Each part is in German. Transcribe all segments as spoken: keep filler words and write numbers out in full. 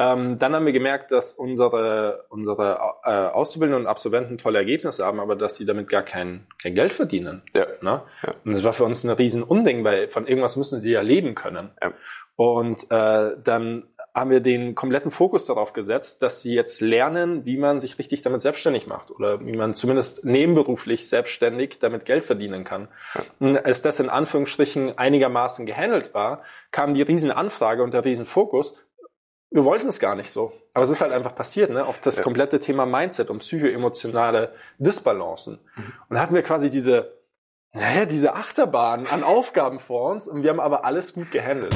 Ähm, dann haben wir gemerkt, dass unsere, unsere äh, Auszubildenden und Absolventen tolle Ergebnisse haben, aber dass sie damit gar kein, kein Geld verdienen. Ja. Ne? Ja. Und das war für uns ein riesen Unding, weil von irgendwas müssen sie ja leben können. Ja. Und äh, dann haben wir den kompletten Fokus darauf gesetzt, dass sie jetzt lernen, wie man sich richtig damit selbstständig macht oder wie man zumindest nebenberuflich selbstständig damit Geld verdienen kann. Ja. Und als das in Anführungsstrichen einigermaßen gehandelt war, kam die Riesenanfrage und der Riesenfokus. Wir wollten es gar nicht so, aber es ist halt einfach passiert, ne, auf das ja. komplette Thema Mindset und psychoemotionale Disbalancen. Mhm. Und da hatten wir quasi diese, naja, diese Achterbahn an Aufgaben vor uns und wir haben aber alles gut gehandelt.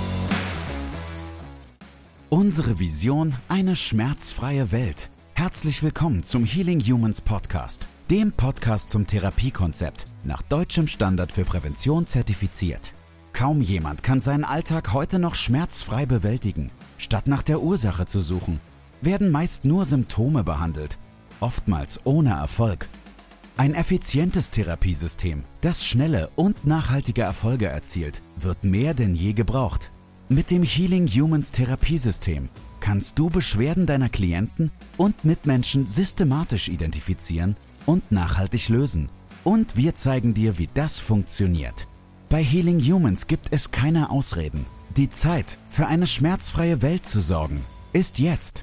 Unsere Vision, eine schmerzfreie Welt. Herzlich willkommen zum Healing Humans Podcast, dem Podcast zum Therapiekonzept, nach deutschem Standard für Prävention zertifiziert. Kaum jemand kann seinen Alltag heute noch schmerzfrei bewältigen. Statt nach der Ursache zu suchen, werden meist nur Symptome behandelt, oftmals ohne Erfolg. Ein effizientes Therapiesystem, das schnelle und nachhaltige Erfolge erzielt, wird mehr denn je gebraucht. Mit dem Healing Humans Therapiesystem kannst du Beschwerden deiner Klienten und Mitmenschen systematisch identifizieren und nachhaltig lösen. Und wir zeigen dir, wie das funktioniert. Bei Healing Humans gibt es keine Ausreden. Die Zeit, für eine schmerzfreie Welt zu sorgen, ist jetzt.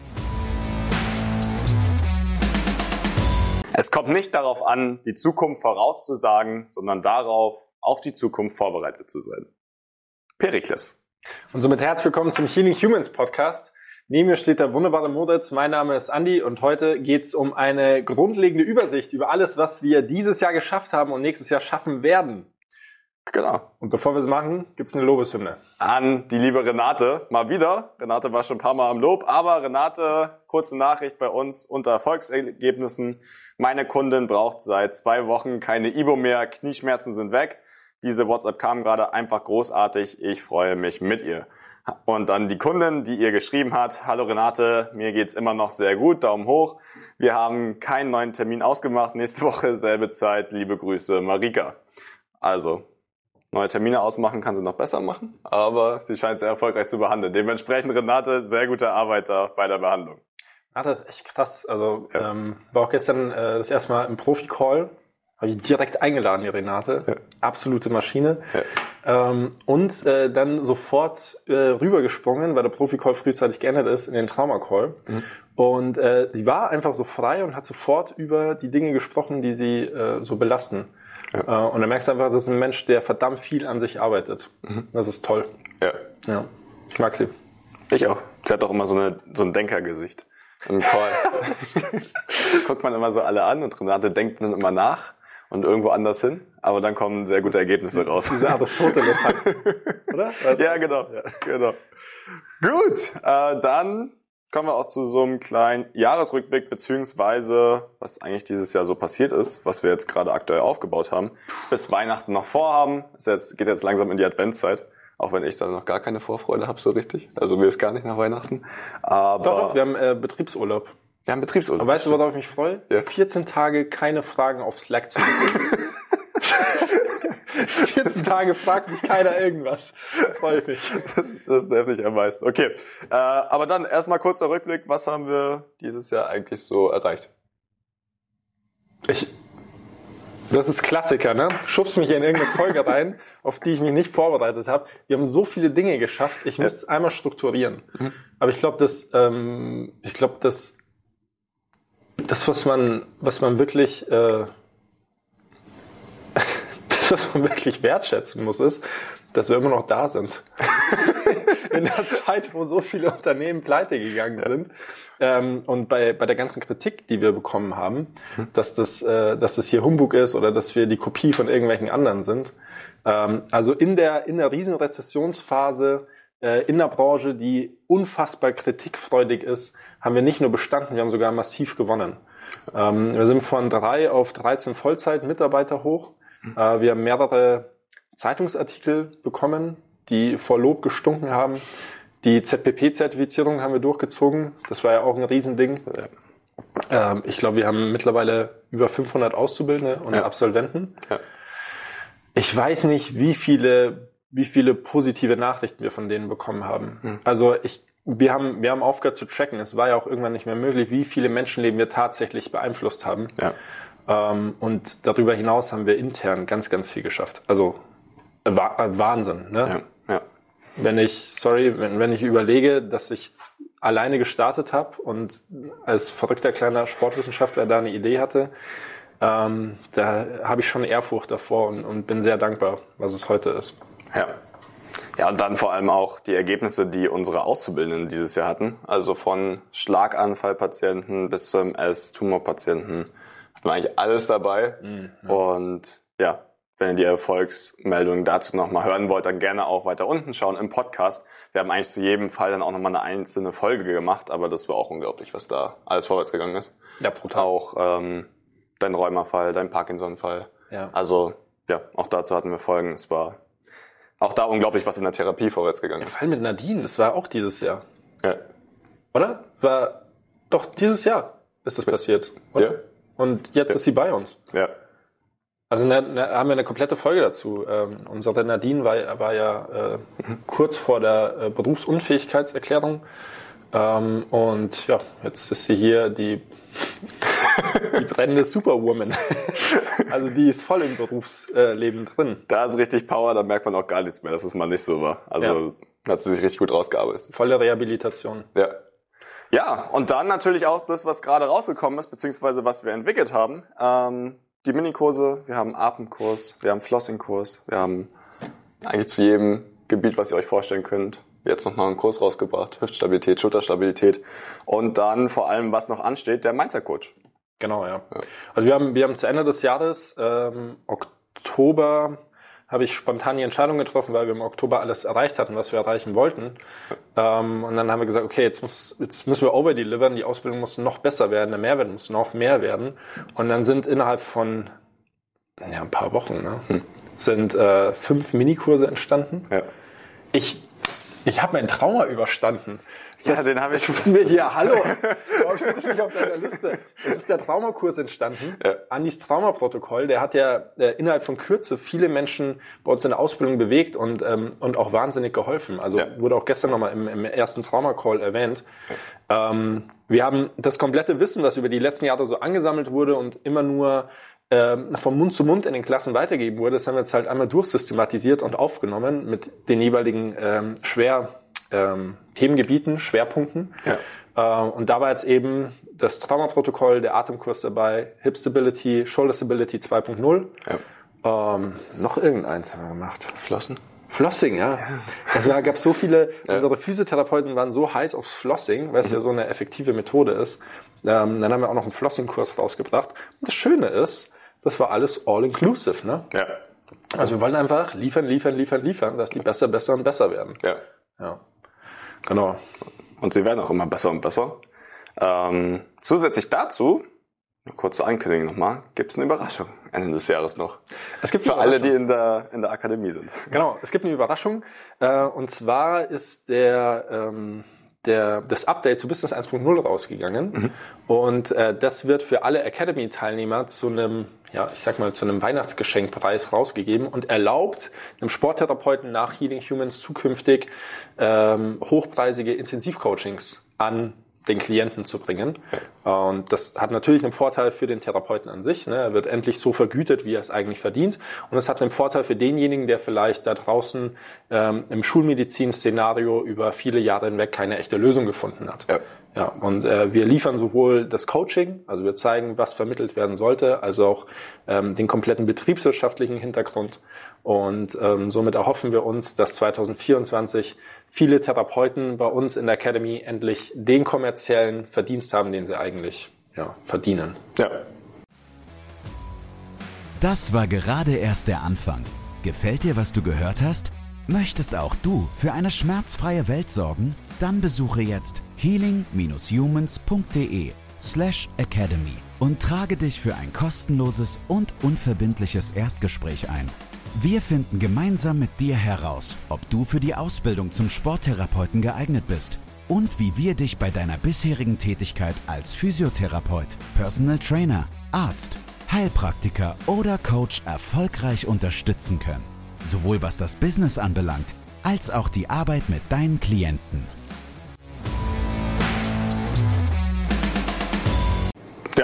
Es kommt nicht darauf an, die Zukunft vorauszusagen, sondern darauf, auf die Zukunft vorbereitet zu sein. Perikles. Und somit herzlich willkommen zum Healing Humans Podcast. Neben mir steht der wunderbare Moritz. Mein Name ist Andi und heute geht es um eine grundlegende Übersicht über alles, was wir dieses Jahr geschafft haben und nächstes Jahr schaffen werden. Genau. Und bevor wir es machen, gibt es eine Lobeshymne. An die liebe Renate, mal wieder. Renate war schon ein paar Mal am Lob, aber Renate, kurze Nachricht bei uns unter Erfolgsergebnissen. Meine Kundin braucht seit zwei Wochen keine Ibo mehr, Knieschmerzen sind weg. Diese WhatsApp kam gerade, einfach großartig, ich freue mich mit ihr. Und dann die Kundin, die ihr geschrieben hat, hallo Renate, mir geht's immer noch sehr gut, Daumen hoch. Wir haben keinen neuen Termin ausgemacht, nächste Woche, selbe Zeit, liebe Grüße, Marika. Also, neue Termine ausmachen kann sie noch besser machen, aber sie scheint sehr erfolgreich zu behandeln. Dementsprechend, Renate, sehr gute Arbeit da bei der Behandlung. Ah, das ist echt krass. Also, ja. ähm, war auch gestern äh, das erste Mal im Profi-Call. Habe ich direkt eingeladen, die Renate. Ja. Absolute Maschine. Ja. Ähm, und äh, dann sofort äh, rübergesprungen, weil der Profi-Call frühzeitig geändert ist, in den Trauma-Call. Mhm. Und äh, sie war einfach so frei und hat sofort über die Dinge gesprochen, die sie äh, so belasten. Ja. Äh, und dann merkst du einfach, das ist ein Mensch, der verdammt viel an sich arbeitet. Mhm. Das ist toll. Ja. Ja. Ich mag sie. Ich auch. Sie hat doch immer so, eine, so ein Denkergesicht. Im Call. Guckt man immer so alle an und Renate denkt dann immer nach. Und irgendwo anders hin, aber dann kommen sehr gute Ergebnisse raus. Diese Aristoteles halt, oder? Weißt du? Ja, genau, ja, genau. Gut, äh, dann kommen wir auch zu so einem kleinen Jahresrückblick, beziehungsweise was eigentlich dieses Jahr so passiert ist, was wir jetzt gerade aktuell aufgebaut haben, bis Weihnachten noch vorhaben. Es jetzt, geht jetzt langsam in die Adventszeit, auch wenn ich da noch gar keine Vorfreude habe, so richtig. Also mir ist gar nicht nach Weihnachten. Aber doch, doch, wir haben äh, Betriebsurlaub. Wir haben Betriebsurlaub. Aber weißt du, worauf ich mich freue? Ja. vierzehn Tage keine Fragen auf Slack zu bekommen. vierzehn Tage fragt mich keiner irgendwas. Freue ich mich. Das, das nervt mich am meisten. Okay, äh, aber dann erstmal kurzer Rückblick. Was haben wir dieses Jahr eigentlich so erreicht? Ich, das ist Klassiker, ne? Schubst mich in irgendeine Folge rein, auf die ich mich nicht vorbereitet habe. Wir haben so viele Dinge geschafft. Ich muss es einmal strukturieren. Mhm. Aber ich glaube, dass, ähm, ich glaube, dass Das, was man, was man wirklich, äh, das, was man wirklich wertschätzen muss, ist, dass wir immer noch da sind. In der Zeit, wo so viele Unternehmen pleite gegangen ja. sind. Ähm, und bei, bei der ganzen Kritik, die wir bekommen haben, mhm. dass das, äh, dass das hier Humbug ist oder dass wir die Kopie von irgendwelchen anderen sind. Ähm, also in der, in der Riesenrezessionsphase, in der Branche, die unfassbar kritikfreudig ist, haben wir nicht nur bestanden, wir haben sogar massiv gewonnen. Ähm, wir sind von drei auf dreizehn Vollzeit-Mitarbeiter hoch. Mhm. Äh, wir haben mehrere Zeitungsartikel bekommen, die vor Lob gestunken haben. Die Z P P-Zertifizierung haben wir durchgezogen. Das war ja auch ein Riesending. Ja. Ähm, ich glaube, wir haben mittlerweile über fünfhundert Auszubildende und ja. Absolventen. Ja. Ich weiß nicht, wie viele wie viele positive Nachrichten wir von denen bekommen haben. Hm. Also ich wir haben, wir haben aufgehört zu tracken. Es war ja auch irgendwann nicht mehr möglich, wie viele Menschenleben wir tatsächlich beeinflusst haben. Ja. Ähm, und darüber hinaus haben wir intern ganz, ganz viel geschafft. Also äh, Wahnsinn. Ne? Ja. Ja. Wenn ich, sorry, wenn, wenn ich überlege, dass ich alleine gestartet habe und als verrückter kleiner Sportwissenschaftler da eine Idee hatte, ähm, da habe ich schon Ehrfurcht davor und, und bin sehr dankbar, was es heute ist. Ja. Ja, und dann vor allem auch die Ergebnisse, die unsere Auszubildenden dieses Jahr hatten. Also von Schlaganfallpatienten bis zu M S-Tumorpatienten hat man eigentlich alles dabei. Mhm, ja. Und ja, wenn ihr die Erfolgsmeldungen dazu nochmal hören wollt, dann gerne auch weiter unten schauen im Podcast. Wir haben eigentlich zu jedem Fall dann auch nochmal eine einzelne Folge gemacht, aber das war auch unglaublich, was da alles vorwärts gegangen ist. Ja, brutal. Auch ähm, dein Rheuma-Fall, dein Parkinson-Fall. Ja. Also ja, auch dazu hatten wir Folgen. Es war auch da unglaublich, was in der Therapie vorwärts gegangen ist. Der Fall mit Nadine, das war auch dieses Jahr. Ja. Oder? War doch dieses Jahr ist das passiert. Oder? Ja. Und jetzt ja. ist sie bei uns. Ja. Also ne, ne, haben wir eine komplette Folge dazu. Ähm, unsere Nadine war, war ja äh, kurz vor der äh, Berufsunfähigkeitserklärung. Ähm, und ja, jetzt ist sie hier die, die brennende Superwoman. Also die ist voll im Berufsleben drin. Da ist richtig Power, da merkt man auch gar nichts mehr, dass es mal nicht so war. Also ja. Hat sie sich richtig gut rausgearbeitet. Volle Rehabilitation. Ja. Ja, und dann natürlich auch das, was gerade rausgekommen ist, beziehungsweise was wir entwickelt haben. Ähm, die Minikurse, wir haben einen Atemkurs, wir haben einen Flossing-Kurs, wir haben eigentlich zu jedem Gebiet, was ihr euch vorstellen könnt, jetzt nochmal einen Kurs rausgebracht. Hüftstabilität, Schulterstabilität und dann vor allem, was noch ansteht, der Mindset-Coach. Genau, ja. ja. Also wir haben, wir haben zu Ende des Jahres, ähm, Oktober, habe ich spontan die Entscheidung getroffen, weil wir im Oktober alles erreicht hatten, was wir erreichen wollten. Ja. Ähm, und dann haben wir gesagt, okay, jetzt, muss, jetzt müssen wir overdelivern, die Ausbildung muss noch besser werden, der Mehrwert muss noch mehr werden. Und dann sind innerhalb von ja, ein paar Wochen ne, hm. sind äh, fünf Minikurse entstanden. Ja. Ich Ich habe meinen Trauma überstanden. Ja, das, den habe ich. Ich mir hier, hallo, warum steht das nicht auf deiner Liste? Es ist der Traumakurs entstanden, ja. Andis Traumaprotokoll. Der hat ja äh, innerhalb von Kürze viele Menschen bei uns in der Ausbildung bewegt und ähm, und auch wahnsinnig geholfen. Also ja. wurde auch gestern nochmal im, im ersten Traumacall erwähnt. Ja. Ähm, wir haben das komplette Wissen, das über die letzten Jahre so angesammelt wurde und immer nur ähm, vom Mund zu Mund in den Klassen weitergegeben wurde, das haben wir jetzt halt einmal durchsystematisiert und aufgenommen mit den jeweiligen ähm, schwer ähm, Themengebieten, Schwerpunkten. Ja. Äh, und da war jetzt eben das Traumaprotokoll, der Atemkurs dabei, Hip Stability, Shoulder Stability zwei Punkt null. Ja. Ähm, noch irgendeins haben wir gemacht. Flossen? Flossing, ja. ja. Also da gab es so viele, ja. unsere Physiotherapeuten waren so heiß aufs Flossing, weil es mhm. ja so eine effektive Methode ist. Ähm, dann haben wir auch noch einen Flossing-Kurs rausgebracht. Und das Schöne ist, das war alles all-inclusive, ne? Ja. Also wir wollen einfach liefern, liefern, liefern, liefern, dass die besser, besser und besser werden. Ja. Ja. Genau. Und sie werden auch immer besser und besser. Ähm, zusätzlich dazu, eine kurze Ankündigung nochmal, gibt es eine Überraschung Ende des Jahres noch. Es gibt für alle, die in der, in der Akademie sind. Genau, es gibt eine Überraschung. Äh, und zwar ist der... Ähm, Der, das Update zu Business eins Punkt null rausgegangen mhm. und äh, das wird für alle Academy-Teilnehmer zu einem, ja, ich sag mal, zu einem Weihnachtsgeschenkpreis rausgegeben und erlaubt einem Sporttherapeuten nach Healing Humans zukünftig ähm, hochpreisige Intensivcoachings an den Klienten zu bringen. Ja. Und das hat natürlich einen Vorteil für den Therapeuten an sich. Ne? Er wird endlich so vergütet, wie er es eigentlich verdient. Und es hat einen Vorteil für denjenigen, der vielleicht da draußen ähm, im Schulmedizin-Szenario über viele Jahre hinweg keine echte Lösung gefunden hat. Ja. Ja, und äh, wir liefern sowohl das Coaching, also wir zeigen, was vermittelt werden sollte, also auch ähm, den kompletten betriebswirtschaftlichen Hintergrund. Und ähm, somit erhoffen wir uns, dass zwanzig vierundzwanzig viele Therapeuten bei uns in der Academy endlich den kommerziellen Verdienst haben, den sie eigentlich ja, verdienen. Ja. Das war gerade erst der Anfang. Gefällt dir, was du gehört hast? Möchtest auch du für eine schmerzfreie Welt sorgen? Dann besuche jetzt healing-humans.de slash academy und trage dich für ein kostenloses und unverbindliches Erstgespräch ein. Wir finden gemeinsam mit dir heraus, ob du für die Ausbildung zum Sporttherapeuten geeignet bist und wie wir dich bei deiner bisherigen Tätigkeit als Physiotherapeut, Personal Trainer, Arzt, Heilpraktiker oder Coach erfolgreich unterstützen können. Sowohl was das Business anbelangt, als auch die Arbeit mit deinen Klienten.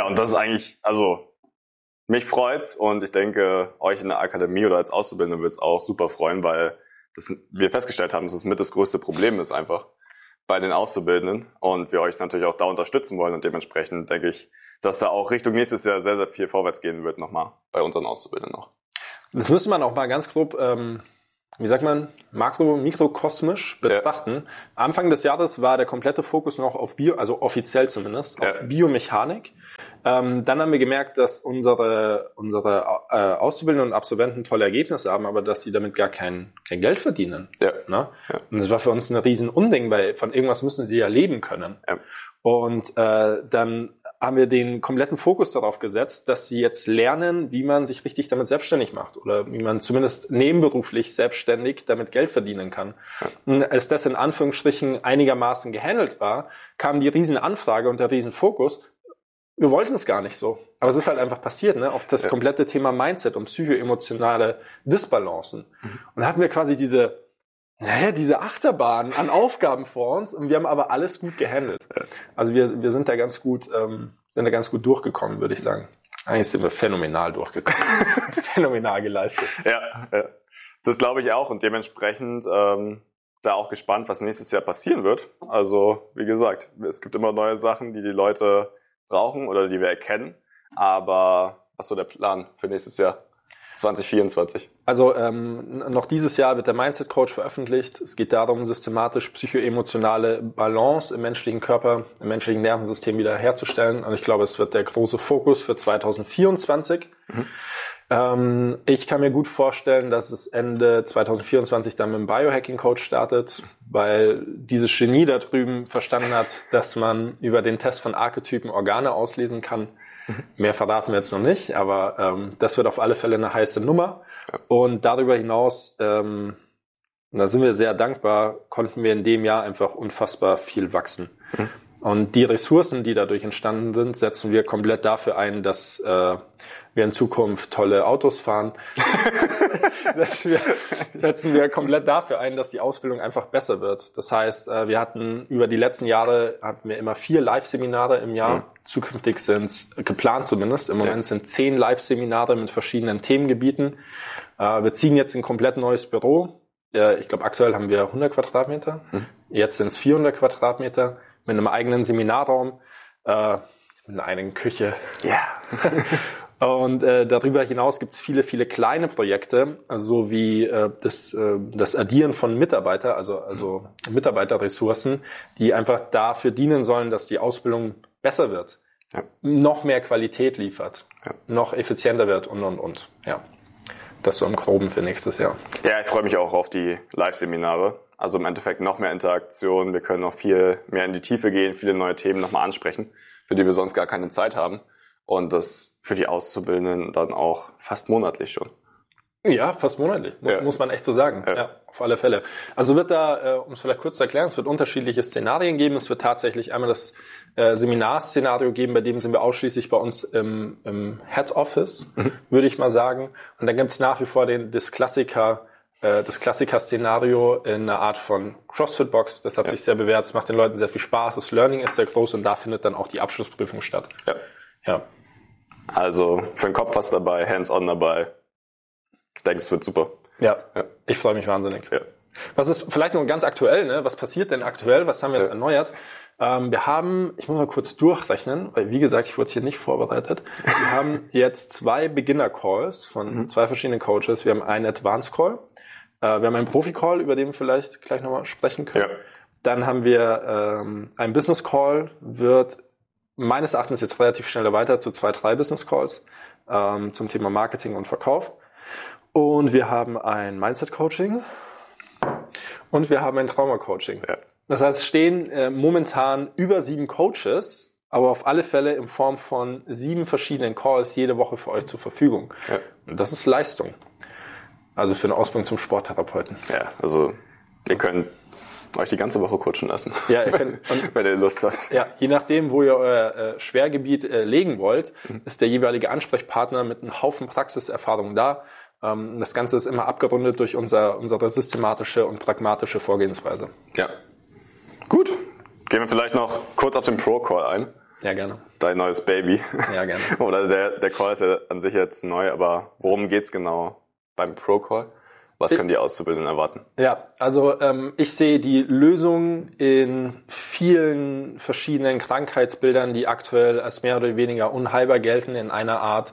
und das ist eigentlich, also mich freut's und ich denke, euch in der Akademie oder als Auszubildende wird's auch super freuen, weil das, wir festgestellt haben, dass es mit das größte Problem ist einfach bei den Auszubildenden und wir euch natürlich auch da unterstützen wollen und dementsprechend denke ich, dass da auch Richtung nächstes Jahr sehr, sehr viel vorwärts gehen wird nochmal bei unseren Auszubildenden noch. Das müsste man auch mal ganz grob, ähm, wie sagt man, makro-, mikrokosmisch betrachten. Ja. Anfang des Jahres war der komplette Fokus noch auf Bio, also offiziell zumindest, auf ja. Biomechanik. Ähm, dann haben wir gemerkt, dass unsere, unsere äh, Auszubildenden und Absolventen tolle Ergebnisse haben, aber dass sie damit gar kein, kein Geld verdienen. Ja. Ne? Ja. Und das war für uns ein riesen Unding, weil von irgendwas müssen sie ja leben können. Ja. Und äh, dann haben wir den kompletten Fokus darauf gesetzt, dass sie jetzt lernen, wie man sich richtig damit selbstständig macht oder wie man zumindest nebenberuflich selbstständig damit Geld verdienen kann. Ja. Und als das in Anführungsstrichen einigermaßen gehandelt war, kam die Riesenanfrage und der Riesenfokus. Wir wollten es gar nicht so. Aber es ist halt einfach passiert, ne, auf das ja. komplette Thema Mindset und psychoemotionale Disbalancen. Mhm. Und da hatten wir quasi diese, naja, diese Achterbahn an Aufgaben vor uns und wir haben aber alles gut gehandelt. Ja. Also wir, wir sind da ganz gut, ähm, sind da ganz gut durchgekommen, würde ich sagen. Eigentlich sind wir phänomenal durchgekommen. Phänomenal geleistet. Ja, ja. Das glaube ich auch und dementsprechend, ähm, da auch gespannt, was nächstes Jahr passieren wird. Also, wie gesagt, es gibt immer neue Sachen, die die Leute brauchen oder die wir erkennen. Aber was ist so der Plan für nächstes Jahr? zwanzig vierundzwanzig. Also ähm, noch dieses Jahr wird der Mindset Coach veröffentlicht. Es geht darum, systematisch psychoemotionale Balance im menschlichen Körper, im menschlichen Nervensystem wieder herzustellen. Und ich glaube, es wird der große Fokus für zwanzig vierundzwanzig. Mhm. Ähm, ich kann mir gut vorstellen, dass es Ende zwanzig vierundzwanzig dann mit dem Biohacking Coach startet, weil dieses Genie da drüben verstanden hat, dass man über den Test von Archetypen Organe auslesen kann. Mehr verraten wir jetzt noch nicht, aber ähm, das wird auf alle Fälle eine heiße Nummer. Ja. Und darüber hinaus, ähm, da sind wir sehr dankbar, konnten wir in dem Jahr einfach unfassbar viel wachsen. Mhm. Und die Ressourcen, die dadurch entstanden sind, setzen wir komplett dafür ein, dass äh, wir in Zukunft tolle Autos fahren. dass wir, setzen wir komplett dafür ein, dass die Ausbildung einfach besser wird. Das heißt, äh, wir hatten über die letzten Jahre hatten wir immer vier Live-Seminare im Jahr. Mhm. Zukünftig sind es geplant zumindest. Im Moment ja. sind zehn Live-Seminare mit verschiedenen Themengebieten. Äh, wir ziehen jetzt ein komplett neues Büro. Äh, ich glaube, aktuell haben wir hundert Quadratmeter. Mhm. Jetzt sind es vierhundert Quadratmeter. Mit einem eigenen Seminarraum, äh, mit einer eigenen Küche. Ja. Yeah. Und äh, darüber hinaus gibt es viele, viele kleine Projekte, so wie äh, das, äh, das Addieren von Mitarbeiter, also, also Mitarbeiterressourcen, die einfach dafür dienen sollen, dass die Ausbildung besser wird, ja. noch mehr Qualität liefert, ja. noch effizienter wird und, und, und. Ja. Das so im Groben für nächstes Jahr. Ja, ich freue mich auch auf die Live-Seminare. Also im Endeffekt noch mehr Interaktion. Wir können noch viel mehr in die Tiefe gehen, viele neue Themen nochmal ansprechen, für die wir sonst gar keine Zeit haben. Und das für die Auszubildenden dann auch fast monatlich schon. Ja, fast monatlich, ja. muss man echt so sagen. Ja. ja, auf alle Fälle. Also wird da, äh, um es vielleicht kurz zu erklären, es wird unterschiedliche Szenarien geben. Es wird tatsächlich einmal das äh, Seminarszenario geben, bei dem sind wir ausschließlich bei uns im, im Head Office, mhm. würde ich mal sagen. Und dann gibt es nach wie vor den, das Klassiker, äh, das Klassiker-Szenario in einer Art von CrossFit-Box. Das hat ja. sich sehr bewährt. Es macht den Leuten sehr viel Spaß. Das Learning ist sehr groß und da findet dann auch die Abschlussprüfung statt. Ja. Ja. Also für den Kopf was dabei, hands-on dabei. Ich denke, es wird super. Ja, ja. Ich freue mich wahnsinnig. Ja. Was ist vielleicht noch ganz aktuell, ne? Was passiert denn aktuell? Was haben wir jetzt ja. erneuert? Ähm, wir haben, ich muss mal kurz durchrechnen, weil wie gesagt, ich wurde hier nicht vorbereitet. Wir haben jetzt zwei Beginner-Calls von mhm. zwei verschiedenen Coaches. Wir haben einen Advanced-Call. Äh, wir haben einen Profi-Call, über den wir vielleicht gleich nochmal sprechen können. Ja. Dann haben wir ähm, einen Business-Call, wird meines Erachtens jetzt relativ schnell weiter zu zwei, drei Business-Calls ähm, zum Thema Marketing und Verkauf. Und wir haben ein Mindset-Coaching und wir haben ein Trauma-Coaching. Ja. Das heißt, es stehen äh, momentan über sieben Coaches, aber auf alle Fälle in Form von sieben verschiedenen Calls jede Woche für euch zur Verfügung. Ja. Und das ist Leistung. Also für eine Ausbildung zum Sporttherapeuten. Ja, also ihr könnt euch die ganze Woche coachen lassen, ja, ihr könnt, und, wenn ihr Lust habt. Ja, je nachdem, wo ihr euer äh, Schwergebiet äh, legen wollt, mhm. ist der jeweilige Ansprechpartner mit einem Haufen Praxiserfahrung da. Ähm, das Ganze ist immer abgerundet durch unser, unsere systematische und pragmatische Vorgehensweise. Ja. Gut. Gehen wir vielleicht noch kurz auf den Pro-Call ein. Ja, gerne. Dein neues Baby. Ja, gerne. Oder der, der Call ist ja an sich jetzt neu, aber worum geht's genau beim Pro-Call? Was können die Auszubildenden erwarten? Ja, also ähm, ich sehe die Lösung in vielen verschiedenen Krankheitsbildern, die aktuell als mehr oder weniger unheilbar gelten, in einer Art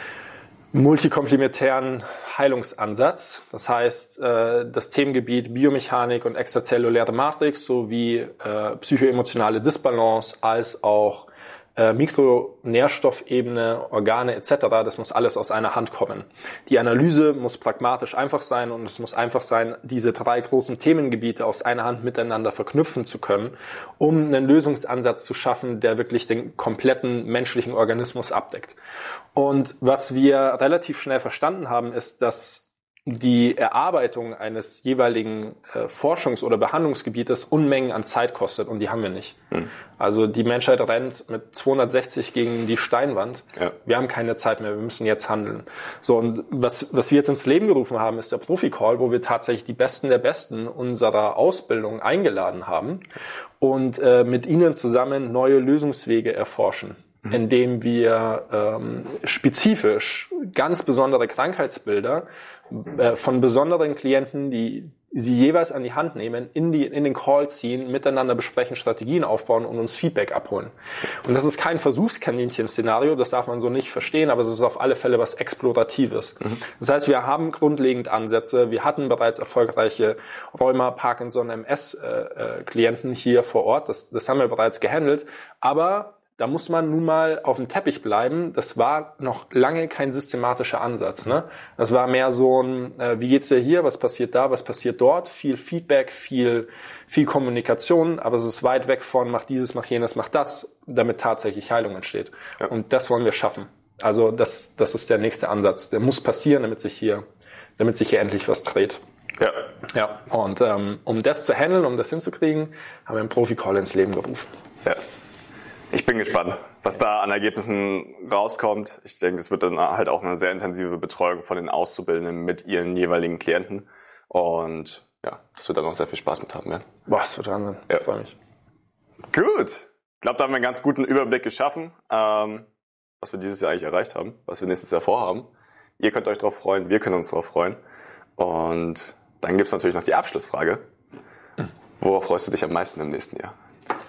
multikomplementären Heilungsansatz. Das heißt, äh, das Themengebiet Biomechanik und extrazelluläre Matrix sowie äh, psychoemotionale Disbalance als auch äh, Mikronährstoffebene, Organe et cetera, das muss alles aus einer Hand kommen. Die Analyse muss pragmatisch einfach sein und es muss einfach sein, diese drei großen Themengebiete aus einer Hand miteinander verknüpfen zu können, um einen Lösungsansatz zu schaffen, der wirklich den kompletten menschlichen Organismus abdeckt. Und was wir relativ schnell verstanden haben, ist, dass die Erarbeitung eines jeweiligen äh, Forschungs- oder Behandlungsgebietes Unmengen an Zeit kostet und die haben wir nicht. Hm. Also die Menschheit rennt mit zweihundertsechzig gegen die Steinwand. Ja. Wir haben keine Zeit mehr, wir müssen jetzt handeln. So, und was, was wir jetzt ins Leben gerufen haben, ist der Profi-Call, wo wir tatsächlich die Besten der Besten unserer Ausbildung eingeladen haben und äh, mit ihnen zusammen neue Lösungswege erforschen, mhm. indem wir ähm, spezifisch ganz besondere Krankheitsbilder äh, von besonderen Klienten, die sie jeweils an die Hand nehmen, in die in den Call ziehen, miteinander besprechen, Strategien aufbauen und uns Feedback abholen. Und das ist kein Versuchskaninchen-Szenario, das darf man so nicht verstehen, aber es ist auf alle Fälle was Exploratives. Mhm. Das heißt, wir haben grundlegend Ansätze, wir hatten bereits erfolgreiche Rheuma, Parkinson, M S-Klienten hier vor Ort, das, das haben wir bereits gehandelt, aber da muss man nun mal auf dem Teppich bleiben. Das war noch lange kein systematischer Ansatz. Ne? Das war mehr so ein, äh, wie geht's dir hier, was passiert da, was passiert dort? Viel Feedback, viel viel Kommunikation, aber es ist weit weg von mach dieses, mach jenes, mach das, damit tatsächlich Heilung entsteht. Ja. Und das wollen wir schaffen. Also das das ist der nächste Ansatz. Der muss passieren, damit sich hier damit sich hier endlich was dreht. Ja. Ja. Und ähm, um das zu handeln, um das hinzukriegen, haben wir einen Profi-Call ins Leben gerufen. Ja. Ich bin gespannt, was da an Ergebnissen rauskommt. Ich denke, es wird dann halt auch eine sehr intensive Betreuung von den Auszubildenden mit ihren jeweiligen Klienten. Und ja, das wird dann auch sehr viel Spaß mit haben werden. Boah, das wird Wahnsinn. Ja. Ich freue mich. Gut. Ich glaube, da haben wir einen ganz guten Überblick geschaffen, ähm, was wir dieses Jahr eigentlich erreicht haben, was wir nächstes Jahr vorhaben. Ihr könnt euch darauf freuen, wir können uns darauf freuen. Und dann gibt's natürlich noch die Abschlussfrage. Worauf freust du dich am meisten im nächsten Jahr?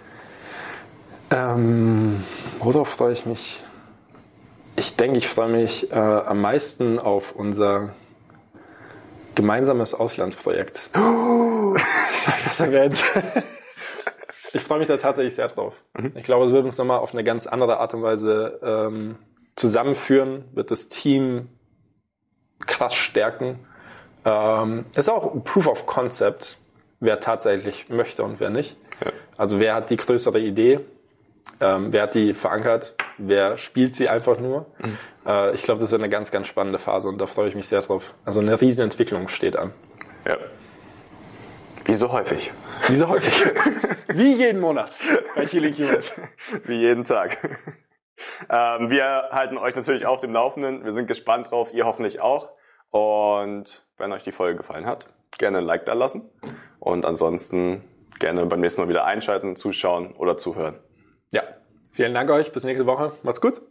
Ähm, worauf freue ich mich? Ich denke, ich freue mich äh, am meisten auf unser gemeinsames Auslandsprojekt. Oh, ich habe das erwähnt. Ich freue mich da tatsächlich sehr drauf. Mhm. Ich glaube, es wird uns nochmal auf eine ganz andere Art und Weise ähm, zusammenführen, wird das Team krass stärken. Ähm, ist auch ein Proof of Concept, wer tatsächlich möchte und wer nicht. Ja. Also wer hat die größere Idee? Ähm, wer hat die verankert? Wer spielt sie einfach nur? Mhm. Äh, ich glaube, das wird eine ganz, ganz spannende Phase und da freue ich mich sehr drauf. Also eine Riesenentwicklung steht an. Ja. Wie so häufig. Wie so häufig. Wie jeden Monat bei Healing Humans. Wie jeden Tag. Ähm, wir halten euch natürlich auf dem Laufenden. Wir sind gespannt drauf, ihr hoffentlich auch. Und wenn euch die Folge gefallen hat, gerne ein Like da lassen. Und ansonsten gerne beim nächsten Mal wieder einschalten, zuschauen oder zuhören. Ja, vielen Dank euch. Bis nächste Woche. Macht's gut.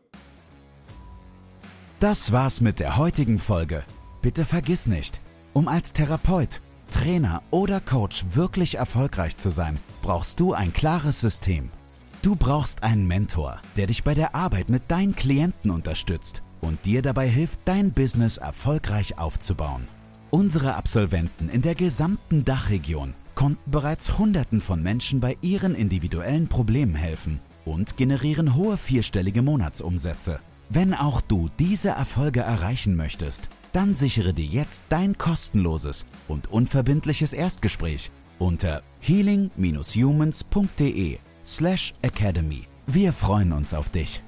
Das war's mit der heutigen Folge. Bitte vergiss nicht, um als Therapeut, Trainer oder Coach wirklich erfolgreich zu sein, brauchst du ein klares System. Du brauchst einen Mentor, der dich bei der Arbeit mit deinen Klienten unterstützt und dir dabei hilft, dein Business erfolgreich aufzubauen. Unsere Absolventen in der gesamten Dachregion konnten bereits Hunderten von Menschen bei ihren individuellen Problemen helfen und generieren hohe vierstellige Monatsumsätze. Wenn auch du diese Erfolge erreichen möchtest, dann sichere dir jetzt dein kostenloses und unverbindliches Erstgespräch unter healing dash humans punkt de slash academy. Wir freuen uns auf dich.